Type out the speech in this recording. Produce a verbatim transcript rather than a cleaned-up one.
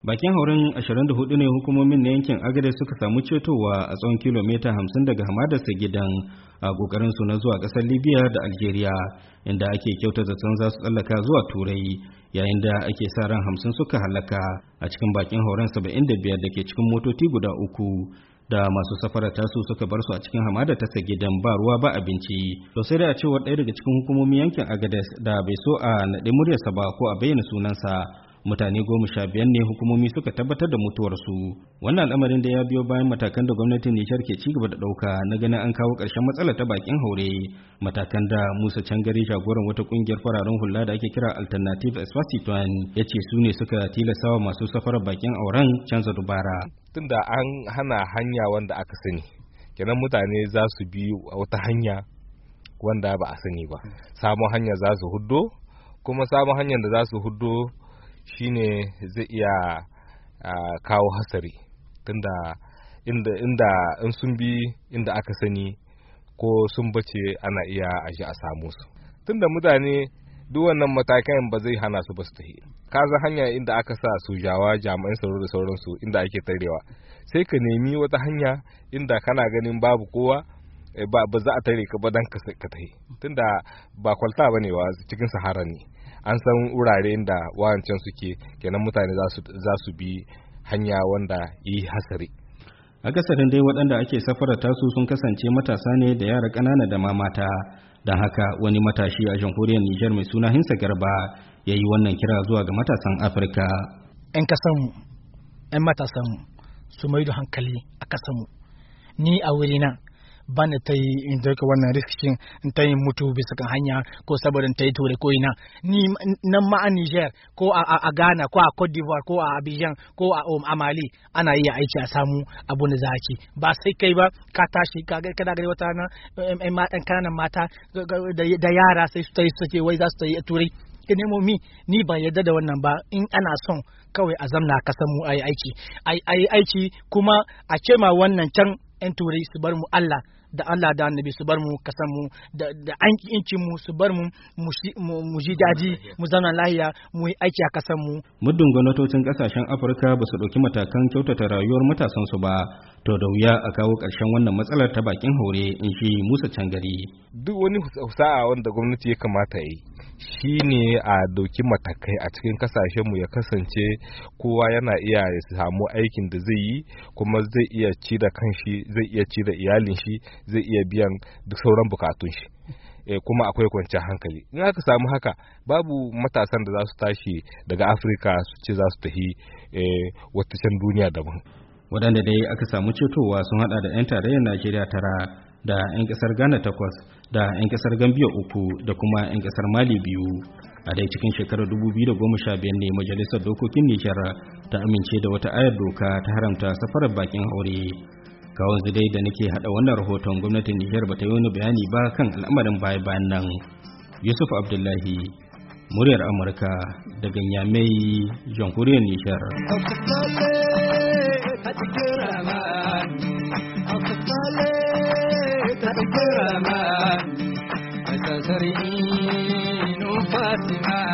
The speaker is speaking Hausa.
Bakin hauren ashirin da hudu ne hukumomin na yankin Agadez suka samu cetowa a tsawon kilomita hamsin daga hamadarsa gidan a kokarin su na zuwa kasar Libya da Algeria, inda ake kyauta zaton za su tsallaka zuwa Turai, yayin da ake sa ran hamsin suka halaka a cikin bakin hauren saba'in da biyar da ke cikin motoci guda uku da masu safarar tasu suka bar su a cikin hamada ta gidan ba ruwa ba abinci. To sai da a cewar ɗaya daga cikin hukumomin yankin Agadez da bai so a naɗe muryarsa ba ko a bayyana sunansa, mutane goma sha biyar ne hukumomi suka tabbatar da mutuwarsu. Wannan al'amarin da ya biyo bayan matakan da gwamnatin Nijar ke cigaba da ɗauka na ganin an kawo ƙarshen matsalar ta bakin haure, matakan da Musa Cangari, jagoran wata ƙungiyar fararen hula da ake kira Alternative Espace ya ce su ne suka tilastawa masu safarar bakin auren canza dubara. Tunda an hana hanya wanda aka sani, kenan mutane za su bi wata hanya wanda ba a sani ba. Samun hanya za su huddo, kuma samun hanyar da za su huddo shine zai iya uh, kawo hasari, tunda inda inda in sun bi inda aka sani ko sun bace ana iya aji a samu su. Tunda mutane duk wannan matakan ba zai hana su ba su tafi. Kaza hanya inda aka sa sojawa, jami'an tsaro da sauransu inda ake tarewa, sai ka nemi wata hanya inda kana ganin babu kowa, ba, ba za a tare ka ba dan ka tafi, tunda ba kwalta bane wa cikin sahara ne, an san wurare da wancan suke, kenan mutane za su bi hanya wanda yi hasari. Akasarin dai waɗanda ake safarar tasu sun kasance matasa ne da yara ƙanana da ma mata, don haka wani matashi a jamhuriyar Nijar mai suna Hinsa Garba ya yi wannan kira zuwa ga matasan Afirka. 'Yan kasanmu, 'yan matasanmu su mai da hankali a kasanmu. Ni a wurina ba na ta yi in dauka wannan riskin in ta yi mutu bisa kan hanya ko saboda ta yi ture ko ina. Ni nan ma a Niger ko a, a Ghana ko a Cote d'Ivoire ko a Abidjan ko a, a Mali ana iya aiki a samu abu da za ki ba sai kai ba ka tashi ka ga kada gari wata na ɗan kananan mata da yara sai su ta yi suke wai za su ta yi turai. Ka nemo mi ni ban yarda da wannan ba. In ana son kawai a zamna ka san mu ayi aiki ayi aiki kuma a ce ma wannan can 'yan turai su bar mu Allah da Allah da annabi su bar mu kasan mu da da an incin mu su bar mu mu ji daji mu zauna lahiya mu yi aiki a kasan mu. Muddin gwamnatocin kasashen Afirka ba su ɗauki matakan kyautata rayuwar matasan su ba, to da wuya a kawo ƙarshen wannan matsalar ta bakin haure, in shi Musa Cangari. Duk wani sa'a wanda gwamnati ya kamata yi shine a dauki matakai a cikin kasashen mu, ya kasance kowa yana iya ya samu aikin da zai yi, kuma zai iya ci da kanshi, zai iya ci da iyalin shi, zai iya biyan duk sauran bukatun shi, e, kuma akwai kwanciyar hankali. In aka samu haka, babu matasan da za su tashi daga Afirka su ce za su tafi e, wata can duniya daban. Waɗanda dai aka samu cetowa sun hada da 'yan tarayyar Najeriya tara, da 'yan ƙasar Ghana takwas, da 'yan ƙasar Gambia uku, da kuma 'yan ƙasar Mali biyu. A dai cikin shekarar dubu biyu da goma sha biyar ne Majalisar Dokokin Nijar ta amince da wata ayar doka ta haramta safarar bakin aure. Kawo dai da nake hada wannan rahoton, gwamnatin Nijar bata yi wani bayani ba kan al'amarin baya-bayan nan. Yusuf Abdullahi, muryar Amurka daga Niamey, jamhuriyar Nijar. Fatima